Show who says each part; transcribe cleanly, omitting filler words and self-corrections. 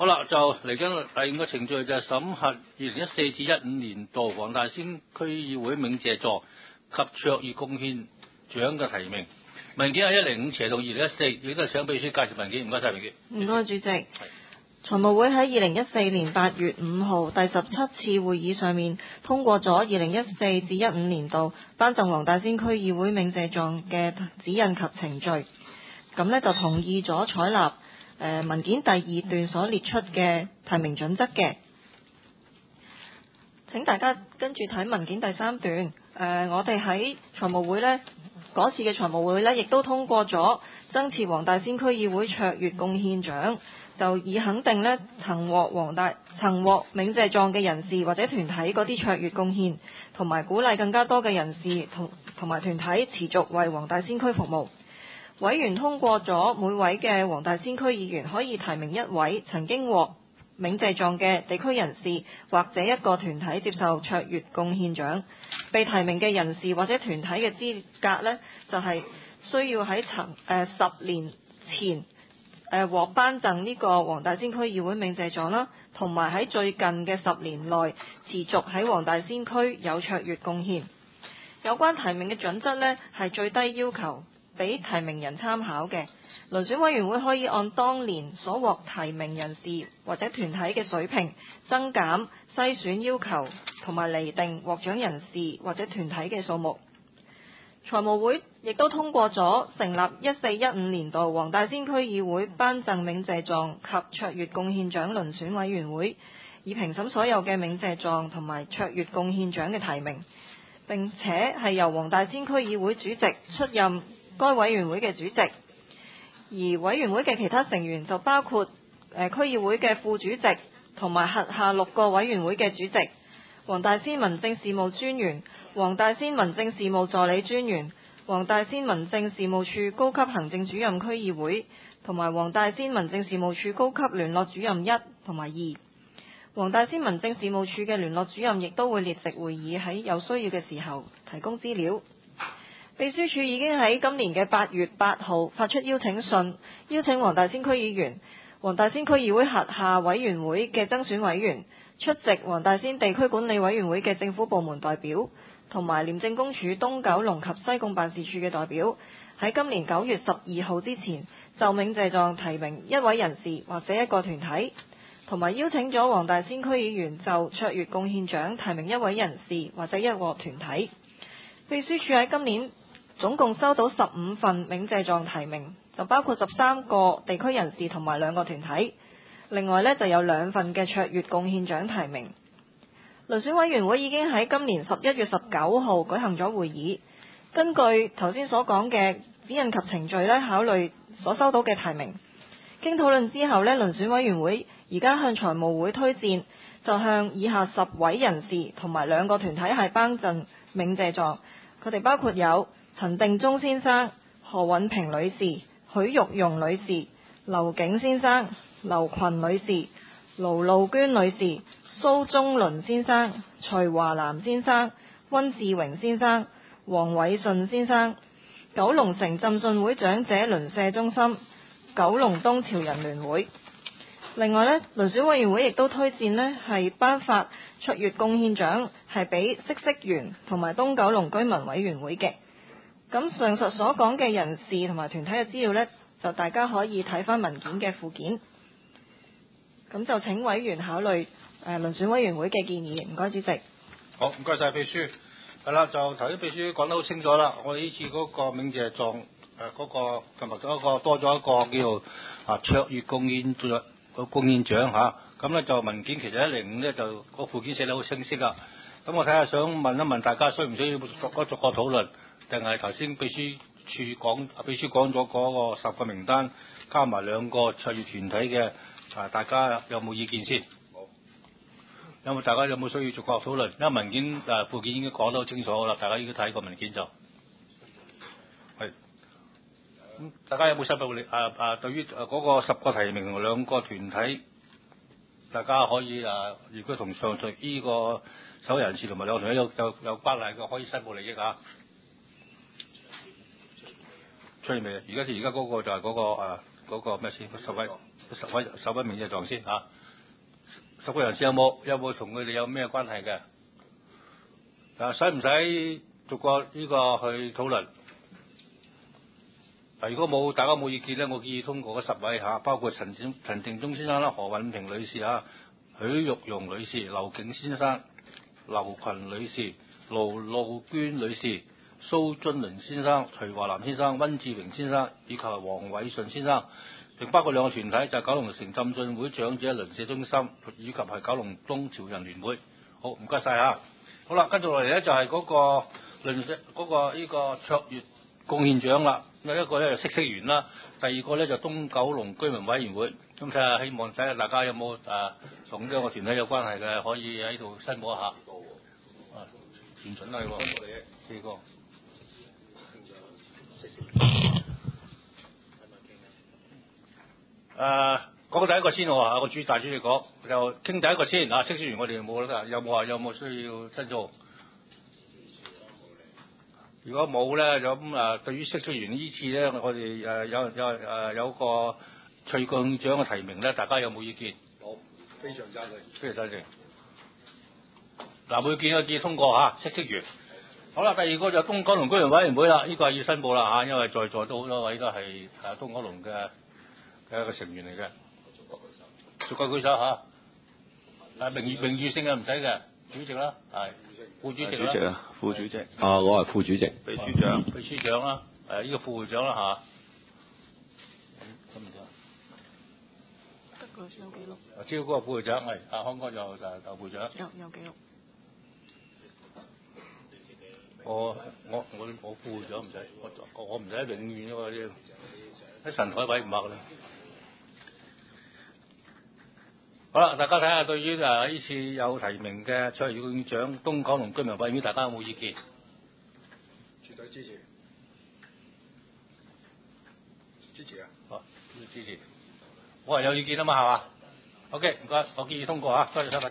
Speaker 1: 好啦，就嚟緊第五個程序就係審核2014至15年度黃大仙區議會鳴謝狀及卓越貢獻獎嘅提名。文件係105/2014，亦都係請秘書介紹文件。唔該晒，文件。
Speaker 2: 唔該，主席。財務會喺2014年8月5號第17次會議上面通過咗2014至15年度頒贈黃大仙區議會鳴謝狀嘅指引及程序。咁呢就同意咗採納文件第2段所列出嘅提名準則嘅。請大家跟住睇文件第3段。我哋喺財務會呢嗰次嘅財務會呢，亦都通過咗增設黃大仙區議會卓越貢獻獎，就以肯定呢曾獲鳴謝狀嘅人士或者團體嗰啲卓越貢獻，同埋鼓勵更加多嘅人士同埋團體持續為黃大仙區服務。委員通過咗每位嘅黃大仙區議員可以提名一位曾經獲鳴謝狀嘅地區人士或者一個團體接受卓越貢獻獎。被提名嘅人士或者團體嘅資格呢，就係需要喺10年前獲頒贈呢個黃大仙區議會鳴謝狀啦，同埋喺最近嘅10年內持續喺黃大仙區有卓越貢獻。有關提名嘅準則呢，係最低要求，俾提名人參考嘅。遴選委員會可以按當年所獲提名人士或者團體嘅水平，增減篩選要求，同埋釐定獲獎人士或者團體嘅數目。財務會亦都通過咗成立14-15年度黃大仙區議會頒贈鳴謝狀及卓越貢獻獎遴選委員會，以評審所有嘅鳴謝狀同埋卓越貢獻獎嘅提名，並且係由黃大仙區議會主席出任該委員會嘅主席。而委員會嘅其他成員就包括區議會嘅副主席同埋轄下6個委員會嘅主席、黃大仙民政事務專員、黃大仙民政事務助理專員、黃大仙民政事務處高級行政主任區議會同埋黃大仙民政事務處高級聯絡主任1同埋2。黃大仙民政事務處嘅聯絡主任亦都會列席會議，喺有需要嘅時候提供資料。秘書處已經喺今年嘅8月8號發出邀請信，邀請黃大仙區議員、黃大仙區議會轄下委員會嘅增選委員、出席黃大仙地區管理委員會嘅政府部門代表，同埋廉政公署東九龍及西貢辦事處嘅代表，喺今年9月12號之前就鳴謝狀提名一位人士或者一個團體，同埋邀請咗黃大仙區議員就卓越貢獻獎提名一位人士或者一個團體。秘書處喺今年總共收到15份鳴謝狀提名，就包括13個地區人士同埋2個團體。另外呢，就有2份嘅卓越貢獻獎提名。遴選委員會已經喺今年11月19號舉行咗會議，根據頭先所講嘅指引及程序呢，考慮所收到嘅提名。經討論之後呢，遴選委員會而家向財務會推薦，就向以下10位人士同埋2個團體係頒贈鳴謝狀。佢哋包括有陳定忠先生、何韻平女士、許玉容女士、劉景先生、劉群女士、盧路娟女士、蘇忠倫先生、徐華南先生、溫志榮先生、黃偉順先生、九龍城浸信會長者鄰舍中心、九龍東潮人聯會。另外呢，遴選委員會亦都推薦呢係頒發卓越貢獻獎係俾嗇色園同埋東九龍居民委員會嘅。咁上述所講嘅人士同埋團體嘅資料呢，就大家可以睇翻文件嘅附件。咁就請委員考慮遴選委員會嘅建議。唔該，主席。
Speaker 1: 好，唔該晒秘書。係啦，就頭先秘書講得好清楚啦。我哋呢次嗰個鳴謝狀嗰個同埋嗰個多咗一個叫做卓越貢獻獎嚇。咁呢就文件其實105呢，就個附件寫得好清晰啦。咁我睇下想問一問大家需唔需要逐個討論？定係頭先秘書講咗嗰個10個名單，加埋2個卓越團體嘅，大家有冇意見先？冇。大家有冇需要逐個討論？因為文件附件已經講得好清楚啦，大家應該睇個文件就係。咁大家有冇申報你對於嗰個10個提名同2個團體，大家可以如果同上述呢個首人士同埋2個團體有關係嘅，可以申報利益啊。出嚟未？而家嗰個就係嗰個咩先？10位。 10位名字狀先嚇。10個人士有冇同佢哋有咩關係嘅？使唔使逐個呢個去討論？如果冇大家冇意見咧，我建議通過嗰10位嚇，包括陳定忠先生啦、何韻平女士嚇、許玉蓉女士、劉景先生、劉群女士、盧露娟女士、蘇津倫先生、徐華南先生、温志榮先生以及黃偉順先生，並包括2個團體，就係九龍城浸信會長者鄰舍中心以及係九龍東潮人聯會。好，唔該晒嚇。好啦，跟住落嚟咧就係嗰個鄰舍嗰個呢個卓越貢獻獎啦。咁一個咧就嗇色園啦，第二個咧就東九龍居民委員會。咁睇下，希望睇下大家有冇同呢個團體有關係嘅，可以喺度申報一下。全準啦，你4個。講第一個先喎，個大主席講就傾第一個先嗇色園我哋冇啦，有冇需要申訴？如果冇咧，咁對於嗇色園呢次咧，我哋有個卓越貢獻獎嘅提名咧，大家有冇意見？
Speaker 3: 冇，非常贊成。
Speaker 1: 非常贊成。冇意見通過嗇色園。好啦，第二個就東九龍居民委員會啦，呢個係要申報啦因為在座都好多位都係東九龍嘅一個成員嚟嘅。逐個舉手名譽性嘅唔使嘅，主席啦，係副主席啦。
Speaker 3: 主席啊，副主席。我係副主席。秘書長。
Speaker 1: 秘書長啦，呢個副會長啦咁唔得。
Speaker 2: 得個有記錄。
Speaker 1: 招嗰個副會長係康哥就會長。
Speaker 2: 有記錄。
Speaker 1: 我副會長唔使，我唔使永遠嗰啲喺神台位唔客啦。好啦，大家睇下對於呢次有提名嘅卓越貢獻獎東九龍居民委員會，大家有冇意見？
Speaker 3: 絕對支持。支持啊！
Speaker 1: 好，支持。我係有意見啊嘛，係嘛？OK，唔該，我建議通過多謝收睇。